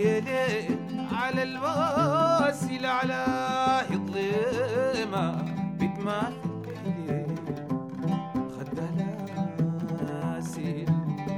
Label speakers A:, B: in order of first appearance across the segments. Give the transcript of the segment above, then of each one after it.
A: يا ليل على الواسل على الظلمة بتماثل حليل خدها لاسل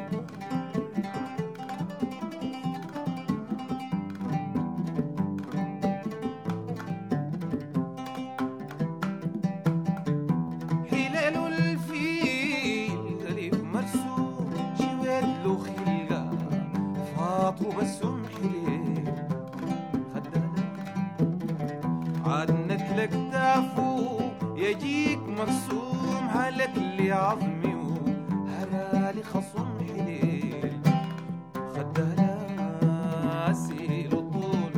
A: حلال الفيل غريب مرسوم شويت له خلقة فاطو بسم حليل عدنت لك دافو يجيك مرسوم هلك لي عظمي وهلالي خصم حليل خدها لاسيل وطول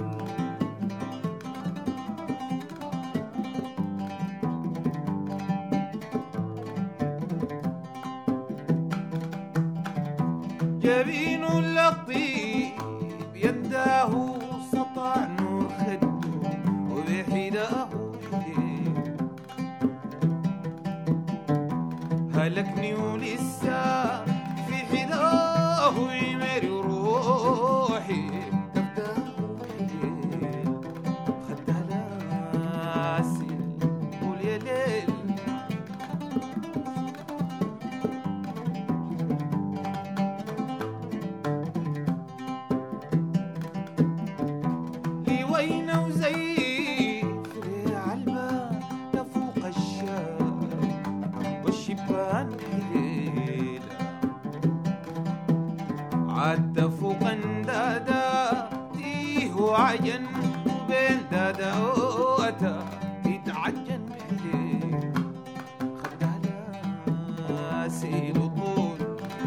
A: جبين لطيف يداه سطع نور خده وبحداه حليل هلكني ولسه في حداه يمر روحي تبداه حليل خدها لاسل قول يا ليل وين وزي فري عالباب تفوق الشارع والشبان حليلة عاد تفوق اندادا تيه وعجن وبين دادا وأتا يتعجن حليل خدها لاسيل وطول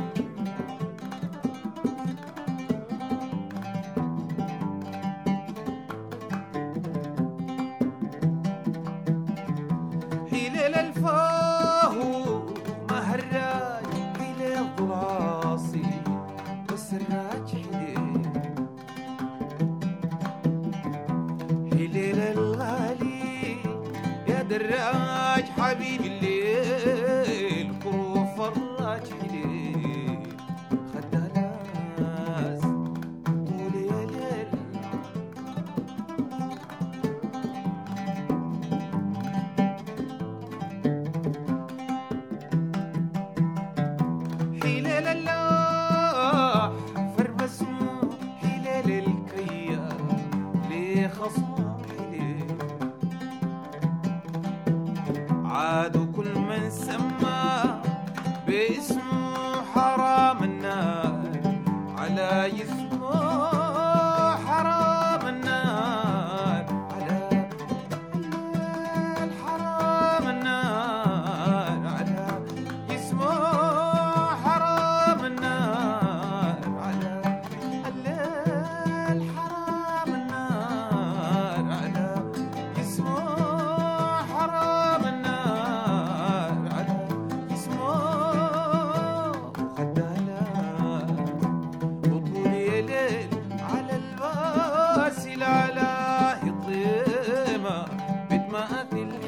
A: حليل الفاهو مهراج حليل ضراسي والسراج حليل حليل الغالي يا دراج حبيبي الليل كروف فراج حليل خدها لاس طول يا ليل حليل الله فربسمو حليل الكيا ليه خصمو حليل عادوا كل من سمى باسمه حرام النار على اسمه حرام النار على الحرام النار على اسمه حرام النار على الحرام النار على اسمه حرام النار على اسمه خدها وطول يا ليل على الواسل على الظلمة بتماثل